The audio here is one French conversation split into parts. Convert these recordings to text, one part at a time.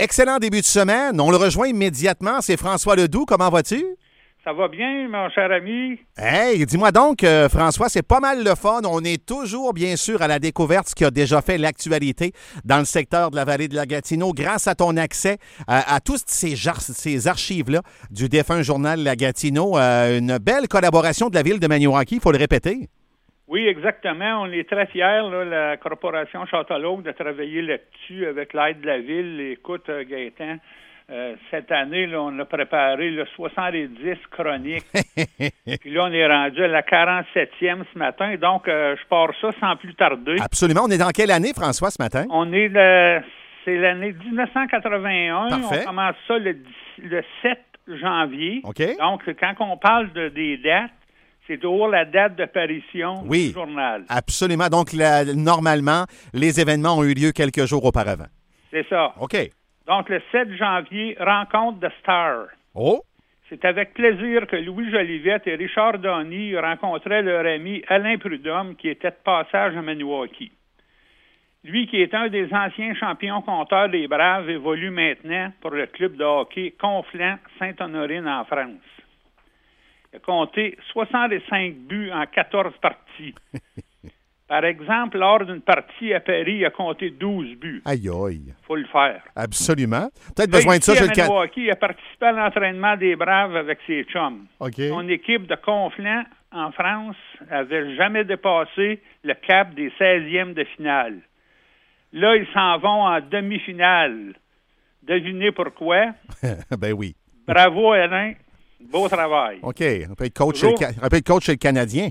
Excellent début de semaine. On le rejoint immédiatement. C'est François Ledoux. Comment vas-tu? Ça va bien, mon cher ami? Hey, dis-moi donc, François, c'est pas mal le fun. On est toujours, bien sûr, à la découverte de ce qui a déjà fait l'actualité dans le secteur de la vallée de la Gatineau grâce à ton accès à tous ces archives-là du défunt journal La Gatineau. Une belle collaboration de la ville de Maniwaki, il faut le répéter. Oui, exactement. On est très fiers, là, la Corporation Châteaulogue, de travailler là-dessus avec l'aide de la ville. Écoute, Gaétan, cette année, là, on a préparé 70 chroniques. Puis là, on est rendu à la 47e ce matin. Donc, je pars ça sans plus tarder. Absolument. On est dans quelle année, François, ce matin? C'est l'année 1981. Parfait. On commence ça le 7 janvier. OK. Donc, quand on parle des dates, c'est toujours la date d'apparition du journal. Absolument. Donc, normalement, les événements ont eu lieu quelques jours auparavant. C'est ça. OK. Donc, le 7 janvier, rencontre de Star. Oh! C'est avec plaisir que Louis Jolivet et Richard Donny rencontraient leur ami Alain Prudhomme, qui était de passage à Maniwaki. Lui, qui est un des anciens champions compteurs des Braves, évolue maintenant pour le club de hockey Conflans-Sainte-Honorine en France. Il a compté 65 buts en 14 parties. Par exemple, lors d'une partie à Paris, il a compté 12 buts. Aïe, aïe. Il faut le faire. Absolument. Peut-être besoin de ça. Il a participé à l'entraînement des Braves avec ses chums. Okay. Son équipe de Conflans, en France, n'avait jamais dépassé le cap des 16e de finale. Là, ils s'en vont en demi-finale. Devinez pourquoi? Ben oui. Bravo, Alain. Beau travail. OK. On peut être coach, chez le Canadien.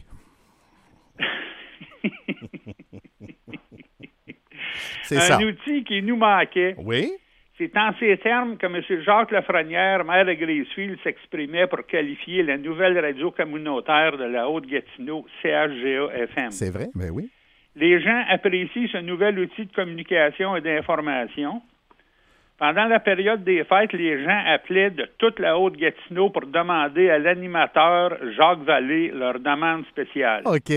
C'est ça. Un outil qui nous manquait. Oui. C'est en ces termes que M. Jacques Lafrenière, maire de Gracefield, s'exprimait pour qualifier la nouvelle radio communautaire de la Haute-Gatineau, CHGA-FM. C'est vrai, ben oui. Les gens apprécient ce nouvel outil de communication et d'information. Pendant la période des fêtes, les gens appelaient de toute la Haute-Gatineau pour demander à l'animateur Jacques Vallée leur demande spéciale. OK.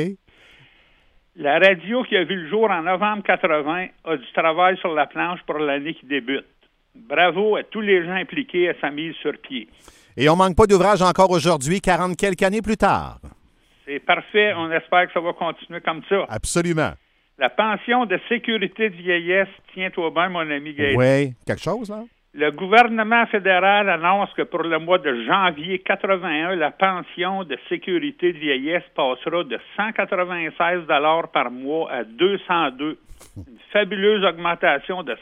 La radio qui a vu le jour en novembre 80 a du travail sur la planche pour l'année qui débute. Bravo à tous les gens impliqués à sa mise sur pied. Et on manque pas d'ouvrage encore aujourd'hui, 40 quelques années plus tard. C'est parfait. On espère que ça va continuer comme ça. Absolument. La pension de sécurité de vieillesse, tiens-toi bien, mon ami Gaëtan. Oui, quelque chose, là? Le gouvernement fédéral annonce que pour le mois de janvier 81, la pension de sécurité de vieillesse passera de 196 $ par mois à 202. Une fabuleuse augmentation de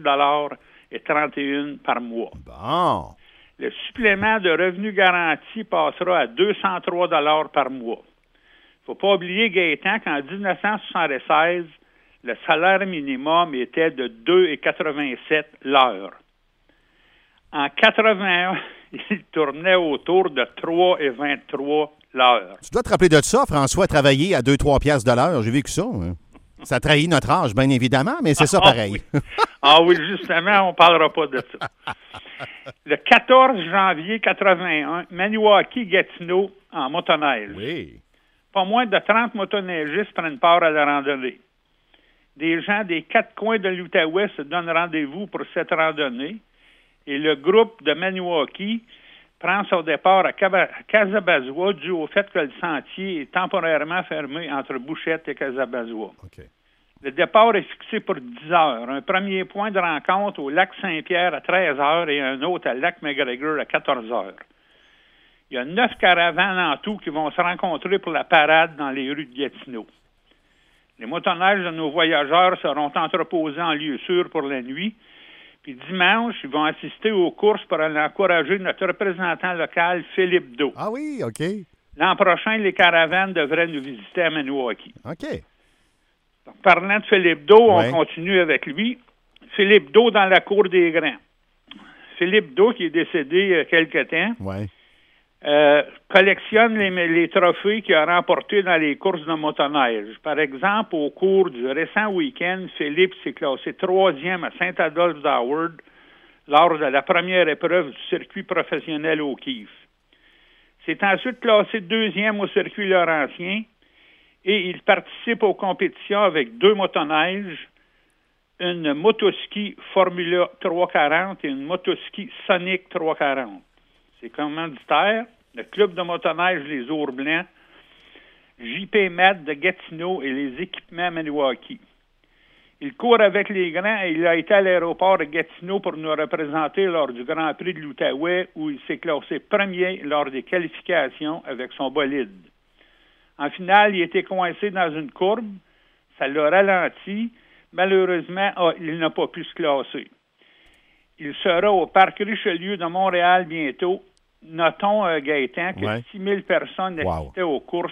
5,31 $ par mois. Bon. Le supplément de revenu garanti passera à 203 $ par mois. Il ne faut pas oublier, Gaétan, qu'en 1976, le salaire minimum était de 2,87 l'heure. En 81, il tournait autour de 3,23 l'heure. Tu dois te rappeler de ça, François, travailler à 2-3 piastres de l'heure. J'ai vécu ça. Hein. Ça trahit notre âge, bien évidemment, mais c'est ça pareil. Oui. Ah oui, justement, on ne parlera pas de ça. Le 14 janvier 81, Maniwaki-Gatineau en motoneige. Oui. Pas moins de 30 motoneigistes prennent part à la randonnée. Des gens des 4 coins de l'Outaouais se donnent rendez-vous pour cette randonnée. Et le groupe de Maniwaki prend son départ à Casabazois dû au fait que le sentier est temporairement fermé entre Bouchette et Casabazois. Okay. Le départ est fixé pour 10 heures. Un premier point de rencontre au lac Saint-Pierre à 13 heures et un autre à lac McGregor à 14 heures. Il y a 9 caravanes en tout qui vont se rencontrer pour la parade dans les rues de Gatineau. Les motoneiges de nos voyageurs seront entreposés en lieu sûr pour la nuit. Puis dimanche, ils vont assister aux courses pour aller encourager notre représentant local, Philippe Do. Ah oui, OK. L'an prochain, les caravanes devraient nous visiter à Maniwaki. OK. Donc, parlant de Philippe Do, on continue avec lui. Philippe Do dans la cour des grands. Philippe Do, qui est décédé il y a quelque temps, collectionne les trophées qu'il a remportés dans les courses de motoneige. Par exemple, au cours du récent week-end, Philippe s'est classé 3e à Saint-Adolphe d'Howard lors de la première épreuve du circuit professionnel au Keefe. C'est ensuite classé 2e au circuit Laurentien et il participe aux compétitions avec 2 motoneiges, une motoski Formula 340 et une motoski Sonic 340. C'est commanditaire, le club de motoneige Les Ours Blancs, JP Mat de Gatineau et les équipements Maniwaki. Il court avec les grands et il a été à l'aéroport de Gatineau pour nous représenter lors du Grand Prix de l'Outaouais où il s'est classé premier lors des qualifications avec son bolide. En finale, il était coincé dans une courbe, ça l'a ralenti. Malheureusement, il n'a pas pu se classer. Il sera au Parc Richelieu de Montréal bientôt. Notons, Gaëtan, que 6 000 personnes assistaient aux courses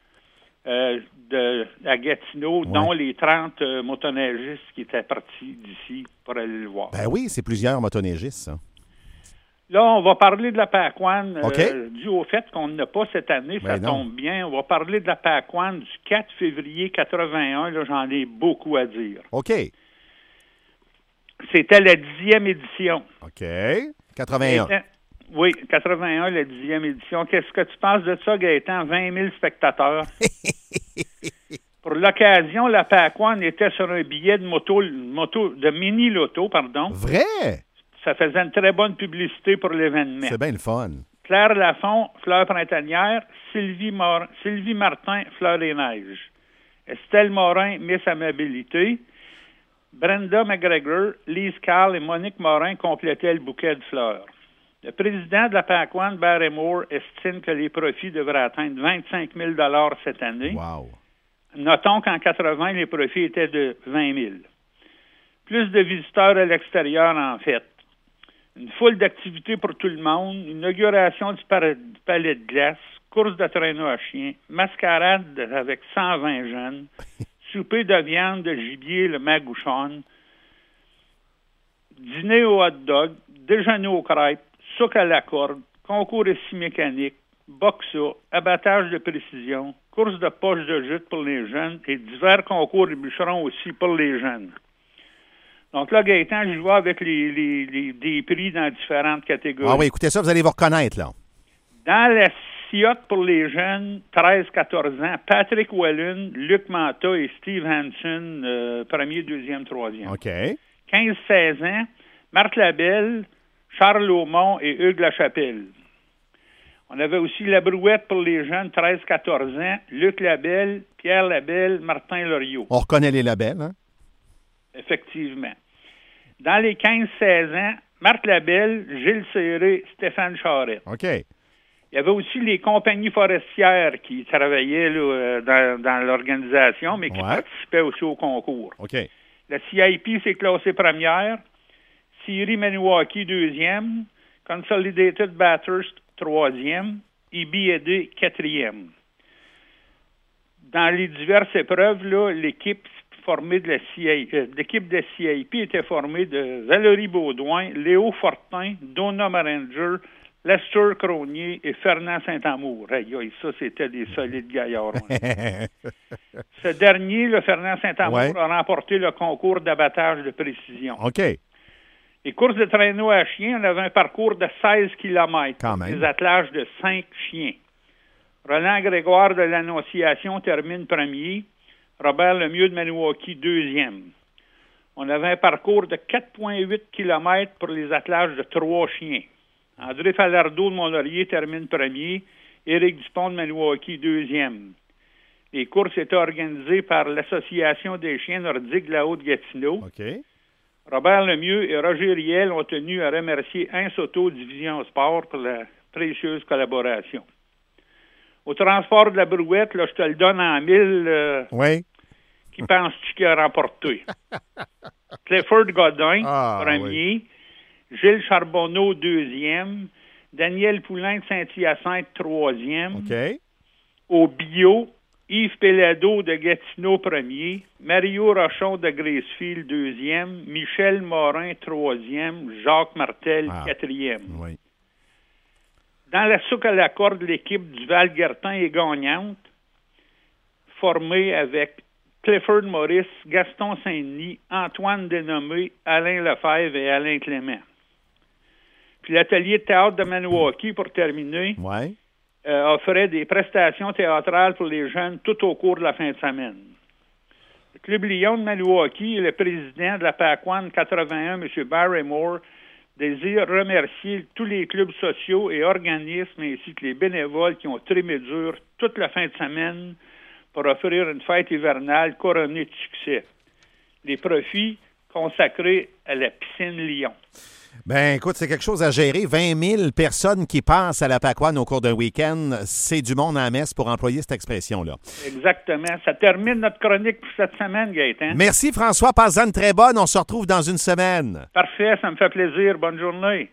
à Gatineau, dont les 30 motoneigistes qui étaient partis d'ici pour aller le voir. Ben oui, c'est plusieurs motoneigistes, ça. Là, on va parler de la Pac-One, dû au fait qu'on n'a pas cette année, ça tombe bien. On va parler de la Pac-One du 4 février 81. Là, j'en ai beaucoup à dire. OK. C'était la 10e édition. OK. 81. Oui, 81, la 10e édition. Qu'est-ce que tu penses de ça, Gaëtan? 20 000 spectateurs. Pour l'occasion, la Pac-One était sur un billet de mini-loto, pardon. Vrai? Ça faisait une très bonne publicité pour l'événement. C'est bien le fun. Claire Lafont, Fleur Printanière, Sylvie Martin, Fleur et Neige. Estelle Morin, Miss Amabilité. Brenda McGregor, Lise Carl et Monique Morin complétaient le bouquet de fleurs. Le président de la Pac-One, Barry Moore, estime que les profits devraient atteindre 25 000 cette année. Wow. Notons qu'en 80, les profits étaient de 20 000. Plus de visiteurs à l'extérieur, en fait. Une foule d'activités pour tout le monde, inauguration du palais de glace, course de traîneau à chien, mascarade avec 120 jeunes, souper de viande de gibier, le magouchon, dîner au hot dog, déjeuner aux crêpes, souk à la corde, concours de scie mécanique, boxa, abattage de précision, course de poche de jute pour les jeunes et divers concours de bûcherons aussi pour les jeunes. Donc là, Gaëtan, je vois avec des prix dans différentes catégories. Ah oui, écoutez ça, vous allez vous reconnaître, là. Dans la Ciotte pour les jeunes, 13-14 ans, Patrick Wallin, Luc Manta et Steve Hansen, premier, deuxième, troisième. OK. 15-16 ans, Marthe Labelle, Charles Aumont et Hugues Lachapelle. On avait aussi la Brouette pour les jeunes, 13-14 ans, Luc Labelle, Pierre Labelle, Martin Loriot. On reconnaît les labels, hein? Effectivement. Dans les 15-16 ans, Marthe Labelle, Gilles Serré, Stéphane Charette. OK. Il y avait aussi les compagnies forestières qui travaillaient là, dans l'organisation, mais qui participaient aussi au concours. OK. La CIP s'est classée première, Siri Maniwaki deuxième, Consolidated Bathurst troisième, EBD quatrième. Dans les diverses épreuves, là, l'équipe de CIP était formée de Valérie Baudouin, Léo Fortin, Donna Maringer, Lester Cronier et Fernand Saint-Amour. Ça, c'était des solides gaillards. Ce dernier, le Fernand Saint-Amour, a remporté le concours d'abattage de précision. OK. Les courses de traîneau à chiens, on avait un parcours de 16 km. Quand même. Des attelages de 5 chiens. Roland Grégoire de l'Annonciation termine premier. Robert Lemieux de Maniwaki, deuxième. On avait un parcours de 4,8 km pour les attelages de 3 chiens. André Falardeau de Mont-Laurier termine premier. Éric Dupont de Maniwaki, deuxième. Les courses étaient organisées par l'Association des chiens nordiques de la Haute-Gatineau. OK. Robert Lemieux et Roger Riel ont tenu à remercier Insoto Division Sport pour la précieuse collaboration. Au transport de la Brouette, là, je te le donne en 1000. Oui. Qui penses-tu qu'il a remporté? Clifford Godin, premier. Oui. Gilles Charbonneau, deuxième. Daniel Poulain de Saint-Hyacinthe, troisième. OK. Au bio, Yves Pellado de Gatineau, premier. Mario Rochon de Gracefield, deuxième. Michel Morin, troisième. Jacques Martel, quatrième. Oui. Dans la souque à la corde, l'équipe du Val-Guertin est gagnante, formée avec Clifford Maurice, Gaston Saint-Denis, Antoine Dénommé, Alain Lefebvre et Alain Clément. Puis l'atelier de théâtre de Maniwaki, pour terminer, offrait des prestations théâtrales pour les jeunes tout au cours de la fin de semaine. Club Lyon de Maniwaki et le président de la PAC-1 81, M. Barrymore, désire remercier tous les clubs sociaux et organismes ainsi que les bénévoles qui ont trimé dur toute la fin de semaine pour offrir une fête hivernale couronnée de succès. Les profits consacrés à la piscine Lyon. Ben, écoute, c'est quelque chose à gérer. 20 000 personnes qui passent à la PAC-1 au cours d'un week-end, c'est du monde à la messe pour employer cette expression-là. Exactement. Ça termine notre chronique pour cette semaine, Gaëtan. Merci, François. Passe-en une très bonne. On se retrouve dans une semaine. Parfait, ça me fait plaisir. Bonne journée.